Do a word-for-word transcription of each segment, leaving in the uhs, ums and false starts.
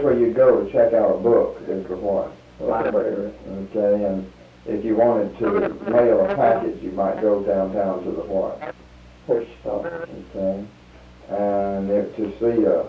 where you go to check out a book, is the what? Library. Okay, and if you wanted to mail a package, you might go downtown to the what? Post office. Okay. And if to see a,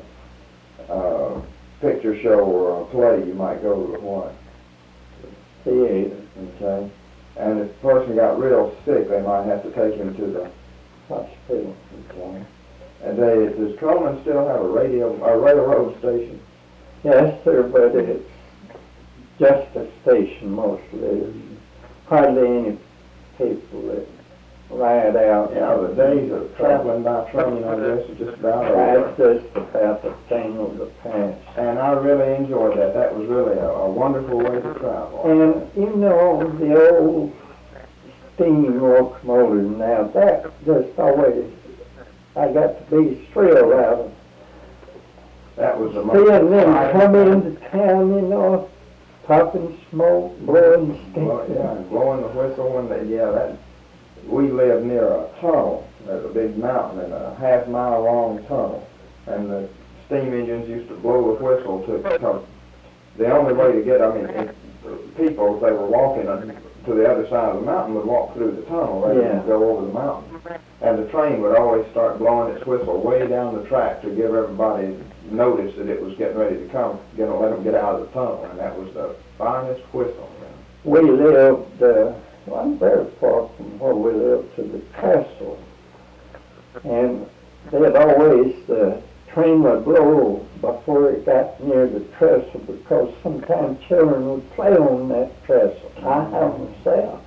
a picture show or a play, you might go to the what? Theater. Okay. And if a person got real sick, they might have to take him to the Hospital. Okay. And they, does Coleman still have a radio, a railroad station? Yes, sir, but it's just a station mostly. There's hardly any people that ride out. Yeah, the days of traveling by train, I guess, is just about That's over. just about the thing of the past. And I really enjoyed that. That was really a, a wonderful way to travel. And you know, the old steam locomotive now, that just always, I got to be thrilled out of That was the most seeing them come exciting- into town, you know, puffing smoke, blowing Well, steam. yeah, and blowing the whistle when they, yeah, that, we lived near a tunnel. There's a big mountain and a half mile long tunnel. And the steam engines used to blow the whistle to, because the only way to get, I mean, if people, if they were walking to the other side of the mountain, would walk through the tunnel rather Yeah. than go over the mountain. And the train would always start blowing its whistle way down the track to give everybody notice that it was getting ready to come, you know, let them get out of the tunnel. And that was the finest whistle. We lived, uh, well, I'm very far from where we lived, to the trestle. And they'd always, the train would blow before it got near the trestle, because sometimes children would play on that trestle. I have myself.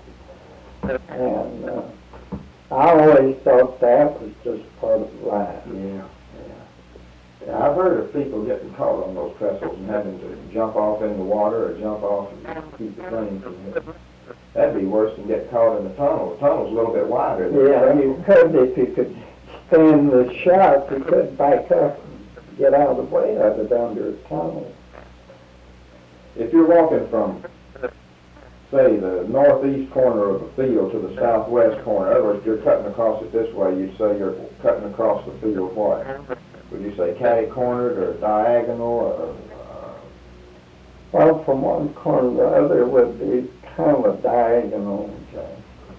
And uh, I always thought that was just part of life. Yeah, yeah. Yeah, I've heard of people getting caught on those trestles and having to jump off in the water or jump off and keep the train from hitting. That'd be worse than getting caught in the tunnel. The tunnel's a little bit wider than the Yeah, trestle. you could, if you could stand the shock, you could back up and get out of the way of it under a tunnel. If you're walking from, say, the northeast corner of the field to the southwest corner, in other words, you're cutting across it this way, you'd say you're cutting across the field what? Would you say catty-cornered or diagonal or... Uh, Well, from one corner to the other would be kind of a diagonal. okay.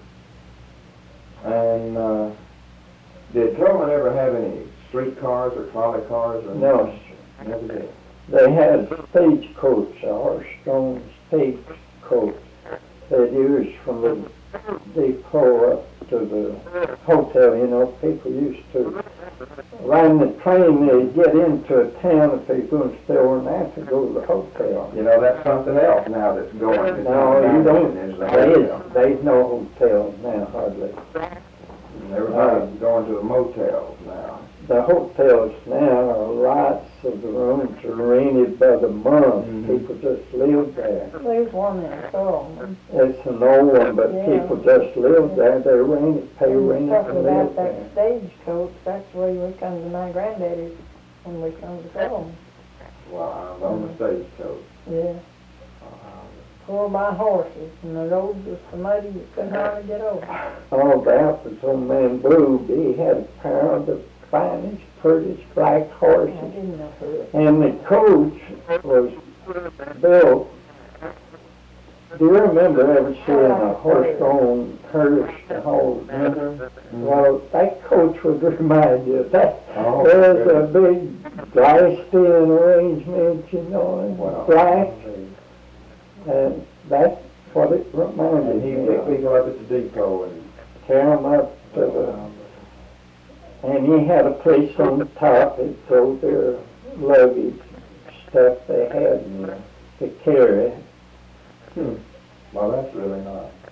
And uh, did Coleman ever have any streetcars or trolley cars? Or No, anything? Never did. they had a stagecoach, a horse-drawn stagecoach they'd use from the depot up to the hotel. You know, people used to ride the train, they'd get into a town if they were going to stay overnight to go to the hotel. You know, that's something else now that's going. It's No, not you don't. Is the hotel. There's, there's no hotels now, hardly. And everybody's going to the motels now. The hotels now are lots of the rooms are rented by the month. Mhm. People just live there. There's one in Thurman. It's an old one, but Yeah. people just live there. They rent it, pay rent Talking and about live that there. stagecoach, that's where we come to my granddaddy's when we come to Thurman. Wow, on the stagecoach. Yeah. Pulled by horses, and the road was so muddy you couldn't hardly get over. All that was old man Blue. He had a pair of the finest, prettiest black I horses. didn't know who it And the coach was built. Do you remember ever seeing a horse-drawn hearse to hold dinner? Well, that coach would remind you of that. Oh, There's a good. big glass-in arrangement, you know, in Wow. black, and that's what it reminded And he me picked of. people up at the depot and... Tear 'em up to the, and he had a place on the top that sold their luggage, stuff they had to carry. Hmm. Well, that's really nice.